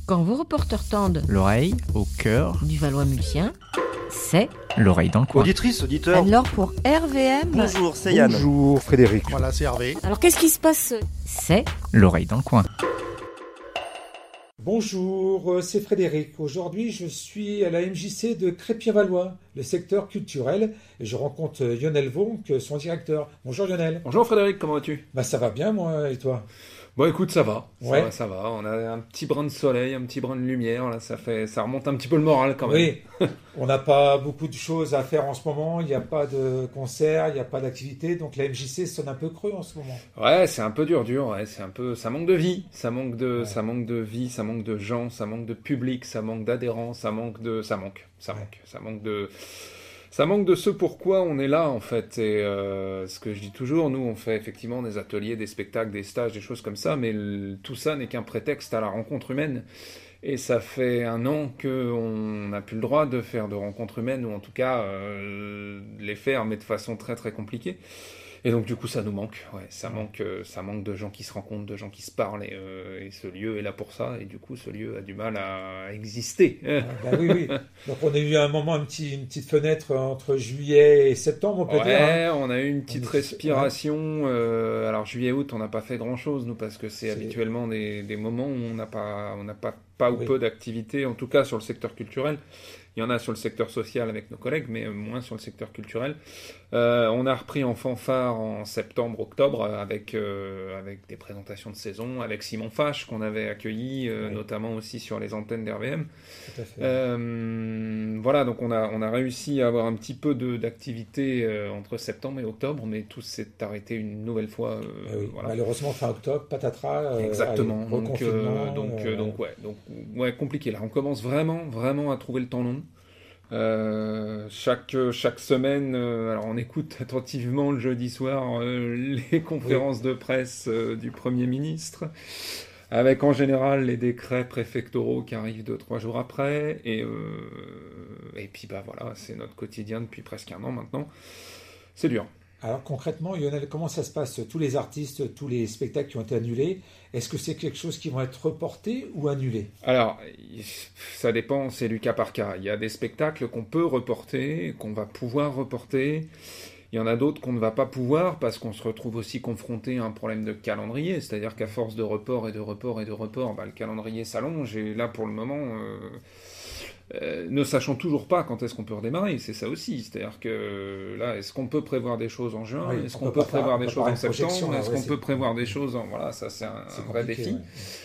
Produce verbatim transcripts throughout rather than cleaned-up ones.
Quand vos reporters tendent l'oreille au cœur du Valois-Mulsien, c'est l'oreille dans le coin. Auditrice, auditeur. alors pour R V M. Bonjour, c'est Yann. Bonjour Frédéric. Voilà, c'est Hervé. Alors qu'est-ce qui se passe? C'est L'oreille dans le coin. Bonjour, c'est Frédéric. Aujourd'hui, je suis à la M J C de Crépy-Valois, le secteur culturel, et je rencontre Lionel Vonck, son directeur. Bonjour Lionel. Bonjour Frédéric, comment vas-tu? Bah ça va bien moi, et toi? Bon écoute, ça va, ça Ouais. va, ça va. On a un petit brin de soleil, un petit brin de lumière, là, ça fait, ça remonte un petit peu le moral quand même. Oui, on n'a pas beaucoup de choses à faire en ce moment, il n'y a pas de concert, il n'y a pas d'activité, donc la M J C sonne un peu creux en ce moment. Ouais, c'est un peu dur, dur. Ouais, c'est un peu, ça manque de vie, ça manque de, Ouais. ça manque de vie, ça manque de gens, ça manque de public, ça manque d'adhérents, ça manque de, ça manque, ça Ouais. manque, ça manque de. Ça manque de ce pourquoi on est là en fait, et euh, ce que je dis toujours, nous on fait effectivement des ateliers, des spectacles, des stages, des choses comme ça, mais le- tout ça n'est qu'un prétexte à la rencontre humaine. Et ça fait un an qu'on n'a plus le droit de faire de rencontres humaines, ou en tout cas euh, les faire, mais de façon très très compliquée. Et donc du coup ça nous manque, ouais, ça manque, euh, ça manque de gens qui se rencontrent, de gens qui se parlent, et, euh, et ce lieu est là pour ça, et du coup ce lieu a du mal à exister. Ah, bah oui, oui. Donc on a eu un moment, un petit, une petite fenêtre entre juillet et septembre, on peut dire. Ouais, Hein. on a eu une petite On est- respiration. euh, alors juillet-août, on n'a pas fait grand-chose nous parce que c'est C'est- habituellement des, des moments où on n'a pas, on n'a pas, pas ou Oui. peu d'activité, en tout cas sur le secteur culturel. Il y en a sur le secteur social avec nos collègues, mais moins sur le secteur culturel. Euh, on a repris en fanfare en septembre-octobre avec, euh, avec des présentations de saison, avec Simon Fache qu'on avait accueilli, euh, Oui. notamment aussi sur les antennes d'R V M. Tout à fait. Euh, voilà, donc on a, on a réussi à avoir un petit peu de, d'activité euh, entre septembre et octobre, mais tout s'est arrêté une nouvelle fois. euh, Eh oui. voilà. Malheureusement, fin octobre, patatras. euh, Exactement. allez, donc, reconfinement, euh, donc, euh, euh, donc, ouais, donc, ouais, compliqué. Là, on commence vraiment, vraiment à trouver le temps long. Euh, chaque, chaque semaine, euh, alors on écoute attentivement le jeudi soir euh, les conférences de presse euh, du Premier ministre, avec en général les décrets préfectoraux qui arrivent deux, trois jours après, et, euh, et puis bah voilà, c'est notre quotidien depuis presque un an maintenant. C'est dur. Alors concrètement, Lionel, comment ça se passe? Tous les artistes, tous les spectacles qui ont été annulés, est-ce que c'est quelque chose qui vont être reportés ou annulés? Alors, ça dépend, c'est du cas par cas. Il y a des spectacles qu'on peut reporter, qu'on va pouvoir reporter. Il y en a d'autres qu'on ne va pas pouvoir parce qu'on se retrouve aussi confronté à un problème de calendrier. C'est-à-dire qu'à force de report et de report et de report, bah, le calendrier s'allonge. Et là, pour le moment, euh, euh, ne sachant toujours pas quand est-ce qu'on peut redémarrer, c'est ça aussi. C'est-à-dire que là, est-ce qu'on peut prévoir des choses en juin? Oui, Est-ce on qu'on peut peut pas faire- prévoir on des peut choses pas en faire une projection, septembre? là, Est-ce ouais, qu'on c'est- peut prévoir des choses en... Voilà, ça c'est un, C'est un vrai compliqué, défi. ouais.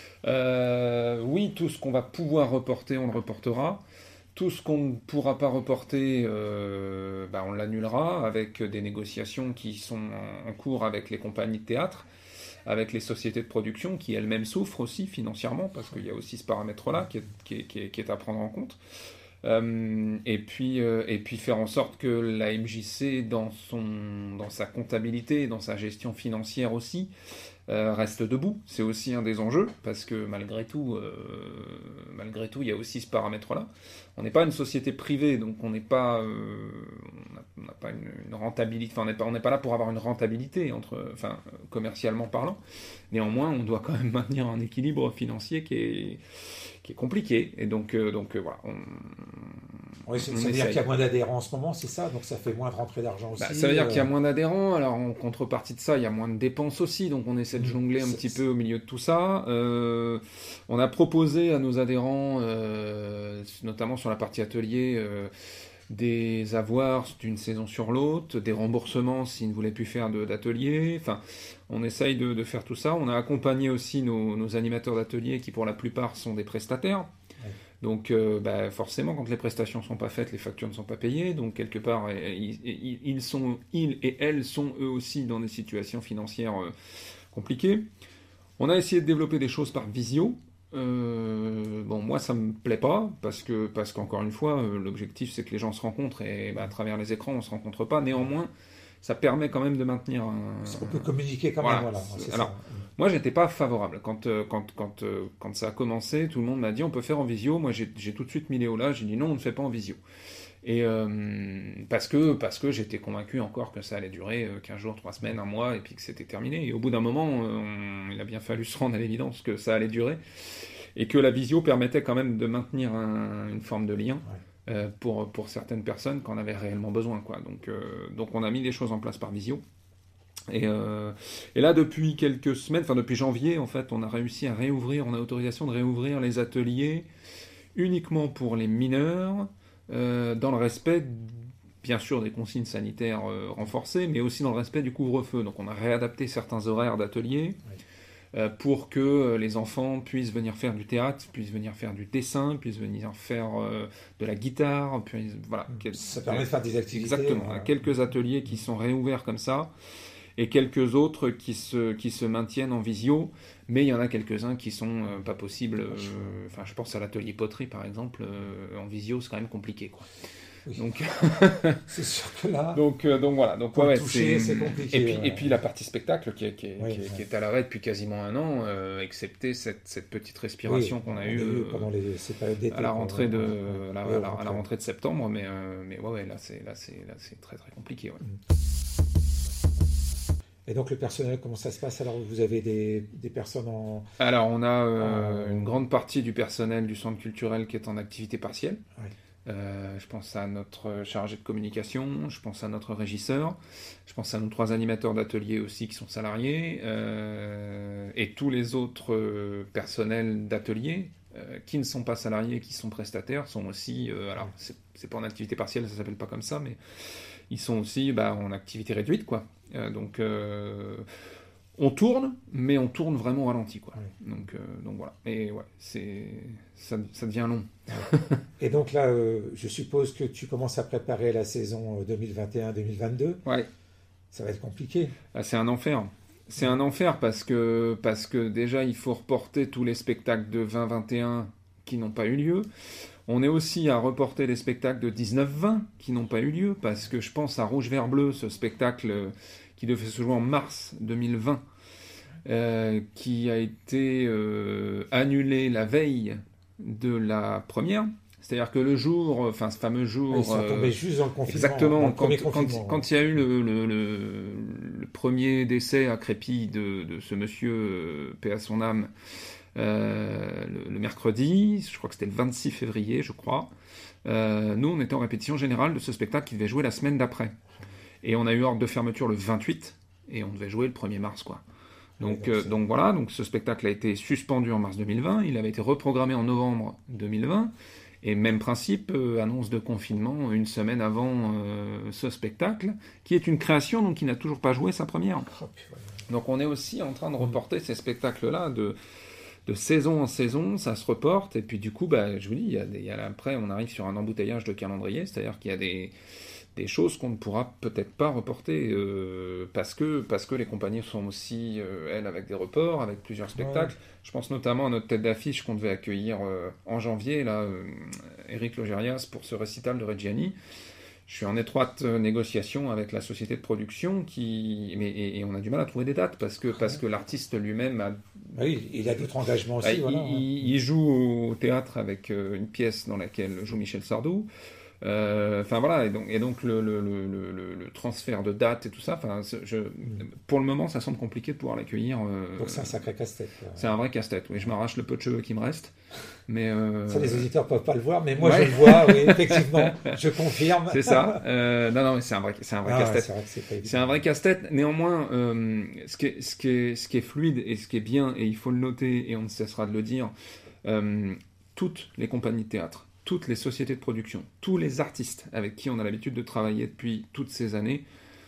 Euh, oui, tout ce qu'on va pouvoir reporter, on le reportera. Tout ce qu'on ne pourra pas reporter, euh, bah, on l'annulera avec des négociations qui sont en, en cours avec les compagnies de théâtre, avec les sociétés de production qui elles-mêmes souffrent aussi financièrement, parce qu'il y a aussi ce paramètre-là qui est, qui est- qui est- qui est à prendre en compte. Euh, et puis, euh, et puis faire en sorte que la M J C, dans, son, dans sa comptabilité, dans sa gestion financière aussi, euh, reste debout. C'est aussi un des enjeux, parce que malgré tout, euh, malgré tout, il y a aussi ce paramètre-là. On n'est pas une société privée, donc on n'est pas, euh, on n'a- on n'a pas une, une rentabilité. Enfin, on n'est pas, on n'est pas là pour avoir une rentabilité, entre, enfin, commercialement parlant. Néanmoins, on doit quand même maintenir un équilibre financier qui est, qui est compliqué. Et donc, euh, donc euh, voilà. On, Oui, c'est- on ça veut dire essaye. qu'il y a moins d'adhérents en ce moment, c'est ça? Donc ça fait moins de rentrée d'argent aussi. Bah, ça veut dire euh, qu'il y a moins d'adhérents, alors en contrepartie de ça, il y a moins de dépenses aussi, donc on essaie de Mhm. jongler un C'est- petit peu au milieu de tout ça. Euh, on a proposé à nos adhérents, euh, notamment sur la partie atelier, euh, des avoirs d'une saison sur l'autre, des remboursements s'ils ne voulaient plus faire de- d'atelier. Enfin, on essaye de, de faire tout ça. On a accompagné aussi nos, nos animateurs d'atelier qui, pour la plupart, sont des prestataires. Ouais. Donc, euh, bah, forcément, quand les prestations ne sont pas faites, les factures ne sont pas payées. Donc, quelque part, euh, ils, ils- ils sont, ils et elles sont eux aussi dans des situations financières euh, compliquées. On a essayé de développer des choses par visio. Euh, bon, moi, ça me plaît pas parce que, parce qu'encore une fois, euh, l'objectif c'est que les gens se rencontrent et bah, à travers les écrans, on se rencontre pas. Néanmoins, ça permet quand même de maintenir un. On peut communiquer quand Voilà. même, voilà. c'est Alors, ça. Moi, j'étais pas favorable. Quand, euh, quand, quand, euh, quand ça a commencé, tout le monde m'a dit on peut faire en visio. Moi, j'ai j'ai tout de suite mis Léo là. J'ai dit non, on ne fait pas en visio. Et euh, parce que, parce que j'étais convaincu encore que ça allait durer euh, quinze jours, trois semaines, un mois, et puis que c'était terminé. Et au bout d'un moment, euh, on- il a bien fallu se rendre à l'évidence que ça allait durer. et que la visio permettait quand même de maintenir un, une forme de lien Ouais. euh, pour, pour certaines personnes qui en avaient réellement besoin, quoi. Donc, euh, donc on a mis des choses en place par visio. Et, euh, et là, depuis quelques semaines, enfin depuis janvier, en fait, on a réussi à réouvrir, on a autorisation de réouvrir les ateliers uniquement pour les mineurs, euh, dans le respect, bien sûr, des consignes sanitaires euh, renforcées, mais aussi dans le respect du couvre-feu. Donc on a réadapté certains horaires d'ateliers Oui. euh, pour que les enfants puissent venir faire du théâtre, puissent venir faire du dessin, puissent venir faire euh, de la guitare, puissent, voilà. Ça permet de faire des activités. Exactement. Voilà. Quelques ateliers qui sont réouverts comme ça, et quelques autres qui se, qui se maintiennent en visio, mais il y en a quelques-uns qui sont euh, pas possibles. euh, Enfin, je pense à l'atelier poterie, par exemple, euh, en visio, c'est quand même compliqué, quoi. Oui. Donc, C'est sûr que là, donc, euh, donc voilà. Donc, pour ouais, le toucher, c'est compliqué. Et puis, ouais. et puis la partie spectacle qui est, qui est, Oui, qui est, ouais. qui est à l'arrêt depuis quasiment un an, euh, excepté cette, cette petite respiration Oui, qu'on a on eue euh, pendant les, ces périodes d'été. à la quoi, rentrée ouais, de, ouais. à la, Oui, à la- rentrée. à la rentrée de septembre, mais, euh, mais ouais, ouais, là c'est, là c'est, là c'est très très compliqué. Ouais. Et donc le personnel, comment ça se passe? Alors vous avez des, des personnes en... Alors, on a euh, Euh, une grande partie du personnel du centre culturel qui est en activité partielle. Ouais. Euh, je pense à notre chargé de communication, je pense à notre régisseur, je pense à nos trois animateurs d'atelier aussi qui sont salariés, euh, et tous les autres euh, personnels d'atelier euh, qui ne sont pas salariés, qui sont prestataires, sont aussi, euh, alors c'est, c'est pas en activité partielle, ça s'appelle pas comme ça, mais ils sont aussi bah, en activité réduite, quoi. Euh, donc euh, on tourne, mais on tourne vraiment au ralenti, quoi. Ouais. Donc, euh, donc voilà. Et ouais, c'est ça, ça devient long. Et donc là, euh, je suppose que tu commences à préparer la saison deux mille vingt et un deux mille vingt-deux. Ouais. Ça va être compliqué. Ah, c'est un enfer. C'est un enfer parce que, parce que déjà, il faut reporter tous les spectacles de vingt vingt et un qui n'ont pas eu lieu. On est aussi à reporter les spectacles de dix-neuf vingt qui n'ont pas eu lieu parce que je pense à Rouge Vert Bleu, ce spectacle qui devait se jouer en mars deux mille vingt, euh, qui a été euh, annulé la veille de la première. C'est-à-dire que le jour, enfin ce fameux jour... Ils sont euh, tombés juste dans le confinement. Exactement, dans le quand, premier quand, confinement. quand il y a eu le, le, le, le premier décès à Crépy de, de ce monsieur, euh, paix à son âme, euh, le, le mercredi, je crois que c'était le vingt-six février, je crois, euh, nous on était en répétition générale de ce spectacle qui devait jouer la semaine d'après. Et on a eu ordre de fermeture le vingt-huit, et on devait jouer le premier mars, quoi. Donc, Oui, donc, euh, c'est- donc voilà, donc ce spectacle a été suspendu en mars deux mille vingt, il avait été reprogrammé en novembre deux mille vingt, et même principe, euh, annonce de confinement une semaine avant euh, ce spectacle, qui est une création, donc qui n'a toujours pas joué sa première. Oh, puis voilà. Donc on est aussi en train de reporter ces spectacles-là de, de saison en saison, ça se reporte, et puis du coup, bah, je vous dis, il y a des, il y a, après on arrive sur un embouteillage de calendrier, c'est-à-dire qu'il y a des, des choses qu'on ne pourra peut-être pas reporter, euh, parce, que, parce que les compagnies sont aussi, euh, elles, avec des reports, avec plusieurs spectacles. Ouais. Je pense notamment à notre tête d'affiche qu'on devait accueillir euh, en janvier, là, euh, Eric Logérias, pour ce récital de Reggiani. Je suis en étroite euh, négociation avec la société de production, qui... Mais, et, et on a du mal à trouver des dates, parce que, parce que l'artiste lui-même a... Oui, il a d'autres engagements aussi. Ah, il, voilà, hein. il- il joue au théâtre avec euh, une pièce dans laquelle joue Michel Sardou. Euh, Enfin voilà, et donc, et donc le, le, le, le, le transfert de date et tout ça, enfin, c'est- je, pour le moment, ça semble compliqué de pouvoir l'accueillir. euh, Donc c'est un sacré casse-tête. quoi. c'est un vrai casse-tête. Oui, je m'arrache le peu de cheveux qui me reste, mais euh, Ça, les auditeurs peuvent pas le voir, mais moi Ouais. je le vois, oui, effectivement, je confirme. c'est ça. Euh, non, non, mais c'est un vrai, c'est un vrai Ah, ouais, casse-tête. c'est vrai que c'est pas évident. C'est un vrai casse-tête. Néanmoins, euh, ce, qui est, ce, qui est, ce qui est fluide et ce qui est bien, et il faut le noter, et on ne cessera de le dire, euh, toutes les compagnies de théâtre, toutes les sociétés de production, tous les artistes avec qui on a l'habitude de travailler depuis toutes ces années,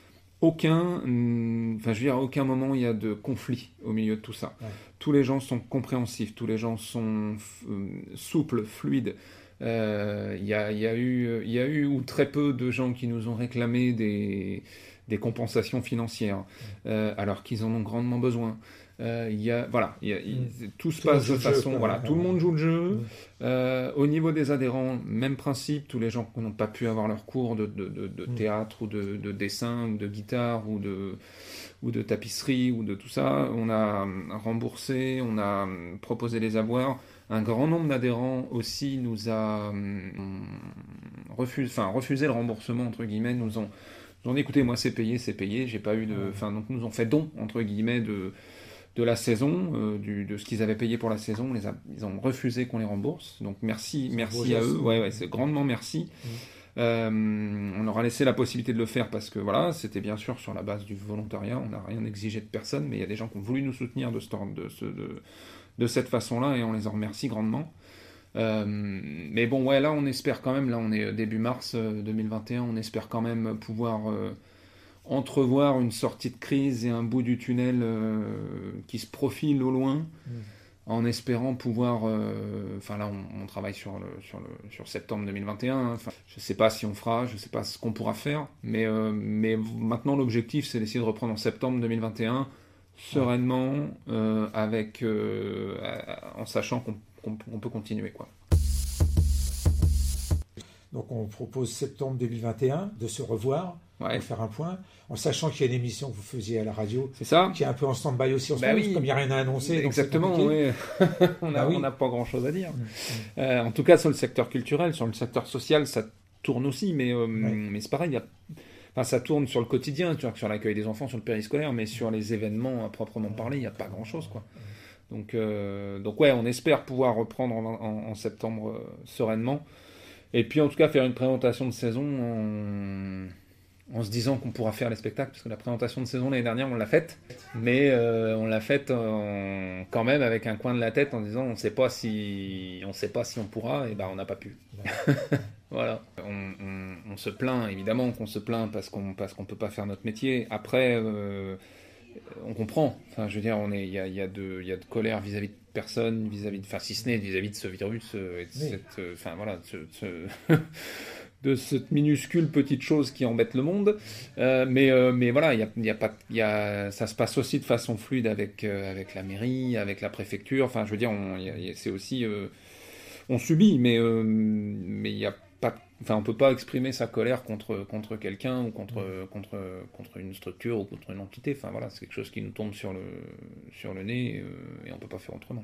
aucun, hum, enfin je veux dire, à aucun moment il y a de conflit au milieu de tout ça. Ouais. Tous les gens sont compréhensifs, tous les gens sont euh, souples, fluides. Euh, Il y, a, il y a eu, il y a eu ou très peu de gens qui nous ont réclamé des, des compensations financières, euh, alors qu'ils en ont grandement besoin. Euh, il y a, voilà, il y a, il- tout se Tout le monde passe joue de le jeu, façon, quoi. voilà, tout le monde joue le jeu. Mm. Euh, au niveau des adhérents, même principe, tous les gens qui n'ont pas pu avoir leur cours de, de, de, de Mm. théâtre ou de, de dessin ou de guitare ou de, ou de tapisserie ou de tout ça, on a remboursé, on a proposé les avoirs. Un grand nombre d'adhérents aussi nous a hum, refusé, enfin, refusé le remboursement, entre guillemets, nous ont, nous ont dit écoutez, moi c'est payé, c'est payé, j'ai pas eu de. Enfin, donc nous ont fait don, entre guillemets, de. de la saison, euh, du, de ce qu'ils avaient payé pour la saison. Les a, ils ont refusé qu'on les rembourse. Donc merci, merci à eux. Ouais, ouais, c'est grandement merci. Mmh. Euh, on leur a laissé la possibilité de le faire parce que voilà, c'était bien sûr sur la base du volontariat. On n'a rien exigé de personne, mais il y a des gens qui ont voulu nous soutenir de, ce, de, ce, de, de cette façon-là et on les en remercie grandement. Euh, mais bon, ouais, là on espère quand même, là on est début mars deux mille vingt et un, on espère quand même pouvoir euh, entrevoir une sortie de crise et un bout du tunnel euh, qui se profile au loin, mmh. en espérant pouvoir, enfin euh, là on, on travaille sur, le, sur, le, sur septembre deux mille vingt et un, hein, je ne sais pas si on fera, je ne sais pas ce qu'on pourra faire, mais, euh, mais maintenant l'objectif c'est d'essayer de reprendre en septembre deux mille vingt et un, sereinement, euh, avec, euh, en sachant qu'on on peut continuer, quoi. Donc on propose septembre deux mille vingt et un de se revoir, ouais. pour faire un point, en sachant qu'il y a une émission que vous faisiez à la radio, c'est ça, qui est un peu en stand-by aussi en ce bah moment, oui. comme il n'y a rien à annoncer. Exactement, donc oui. on n'a bah oui. pas grand-chose à dire. Mmh. Euh, en tout cas, sur le secteur culturel, sur le secteur social, ça tourne aussi, mais, euh, ouais. mais c'est pareil, il y a... Enfin, ça tourne sur le quotidien, tu vois, sur l'accueil des enfants, sur le périscolaire, mais sur les événements à proprement parler, il n'y a pas grand-chose, quoi. Donc, euh, donc ouais, on espère pouvoir reprendre en, en, en septembre euh, sereinement. Et puis en tout cas faire une présentation de saison en, en se disant qu'on pourra faire les spectacles, parce que la présentation de saison l'année dernière on l'a faite, mais euh, on l'a faite en, quand même avec un coin de la tête en disant on ne sait pas si on sait pas si on pourra, et ben on n'a pas pu. Voilà. On, on, on se plaint évidemment qu'on se plaint parce qu'on parce qu'on peut pas faire notre métier. Après. Euh, on comprend, enfin je veux dire, on est, il y a, y a de, il y a de colère vis-à-vis de personne, vis-à-vis de, enfin si ce n'est vis-à-vis de ce virus, euh, et de oui. cette, euh, enfin voilà, de, ce, ce de cette minuscule petite chose qui embête le monde, euh, mais, euh, mais voilà, il y a, il y a pas, il y a, ça se passe aussi de façon fluide avec, euh, avec la mairie, avec la préfecture, enfin je veux dire, on, y a, y a, c'est aussi, euh, on subit, mais, euh, mais il y a pas, enfin on peut pas exprimer sa colère contre contre quelqu'un ou contre contre contre une structure ou contre une entité. Enfin voilà, c'est quelque chose qui nous tombe sur le sur le nez et, euh, et on peut pas faire autrement.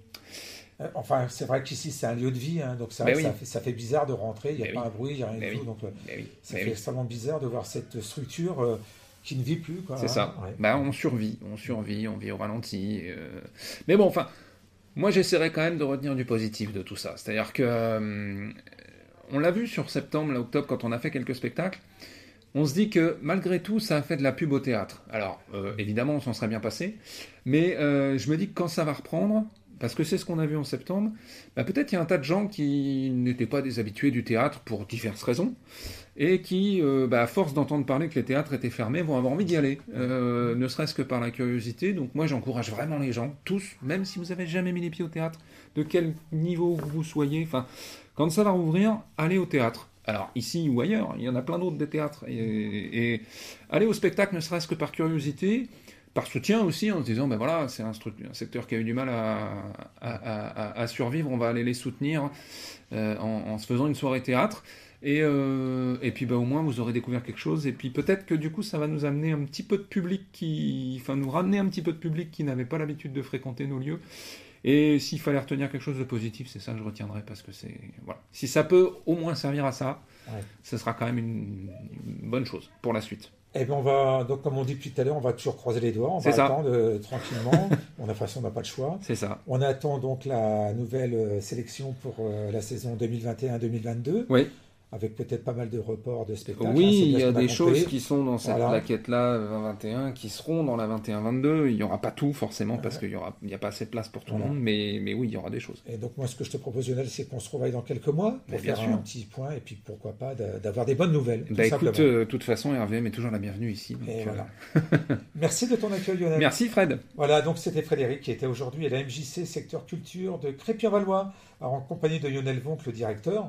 Euh, enfin, c'est vrai qu'ici c'est un lieu de vie, hein, donc ça, oui. ça, fait, ça fait bizarre de rentrer. Il n'y a Mais pas oui. un bruit, il n'y a rien Mais du oui. tout. Donc euh, oui. ça Mais fait oui. extrêmement bizarre de voir cette structure euh, qui ne vit plus. Quoi, c'est hein. ça. Ouais. Bah on survit, on survit, on vit au ralenti. Euh... Mais bon, enfin, moi j'essaierai quand même de retenir du positif de tout ça. C'est-à-dire que euh, on l'a vu sur septembre, là, octobre, quand on a fait quelques spectacles, on se dit que malgré tout, ça a fait de la pub au théâtre. Alors, euh, évidemment, on s'en serait bien passé, mais euh, je me dis que quand ça va reprendre, parce que c'est ce qu'on a vu en septembre, bah, peut-être il y a un tas de gens qui n'étaient pas des habitués du théâtre pour diverses raisons, et qui, euh, bah, à force d'entendre parler que les théâtres étaient fermés, vont avoir envie d'y aller, euh, ne serait-ce que par la curiosité. Donc moi, j'encourage vraiment les gens, tous, même si vous n'avez jamais mis les pieds au théâtre, de quel niveau vous soyez, enfin... Quand ça va rouvrir, allez au théâtre. Alors, ici ou ailleurs, il y en a plein d'autres des théâtres. Et, et aller au spectacle, ne serait-ce que par curiosité, par soutien aussi, en se disant, ben voilà, c'est un, un secteur qui a eu du mal à, à, à, à survivre, on va aller les soutenir euh, en, en se faisant une soirée théâtre. Et, euh, et puis ben, au moins, vous aurez découvert quelque chose. Et puis peut-être que du coup, ça va nous amener un petit peu de public qui... Enfin, nous ramener un petit peu de public qui n'avait pas l'habitude de fréquenter nos lieux. Et s'il fallait retenir quelque chose de positif, c'est ça que je retiendrai, parce que c'est... Voilà. Si ça peut au moins servir à ça, ouais. ce sera quand même une, une bonne chose pour la suite. Eh bien, on va, donc comme on dit depuis tout à l'heure, on va toujours croiser les doigts, on c'est va ça. attendre euh, tranquillement. On a, de toute façon, on n'a pas le choix. C'est ça. On attend donc la nouvelle euh, sélection pour euh, la saison deux mille vingt et un deux mille vingt-deux. Oui. Avec peut-être pas mal de reports de spectacles. Oui, hein, il y a des compris. choses qui sont dans cette voilà. plaquette-là, vingt vingt et un, qui seront dans la vingt et un vingt-deux. Il n'y aura pas tout, forcément, parce qu'il n'y aura, il n'y a pas assez de place pour tout voilà. le monde, mais, mais oui, il y aura des choses. Et donc, moi, ce que je te propose, Lionel, c'est qu'on se revoie dans quelques mois pour faire sûr. un petit point, et puis pourquoi pas d'avoir des bonnes nouvelles. Bah écoute, de euh, toute façon, R V M est toujours la bienvenue ici. Donc, et euh... voilà. Merci de ton accueil, Lionel. Merci, Fred. Voilà, donc c'était Frédéric qui était aujourd'hui à la M J C, secteur culture de Crépy-en-Valois, en compagnie de Lionel Vonck, le directeur,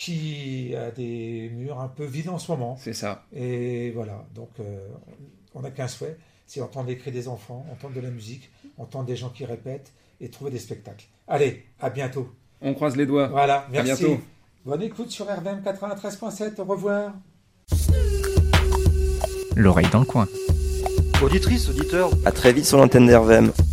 qui a des murs un peu vides en ce moment. C'est ça. Et voilà, donc euh, on n'a qu'un souhait, c'est entendre les cris des enfants, entendre de la musique, entendre des gens qui répètent et trouver des spectacles. Allez, à bientôt. On croise les doigts. Voilà, merci. À bientôt. Bonne écoute sur R V M quatre-vingt-treize point sept, au revoir. L'oreille dans le coin. Auditrice, auditeur, à très vite sur l'antenne d'R V M.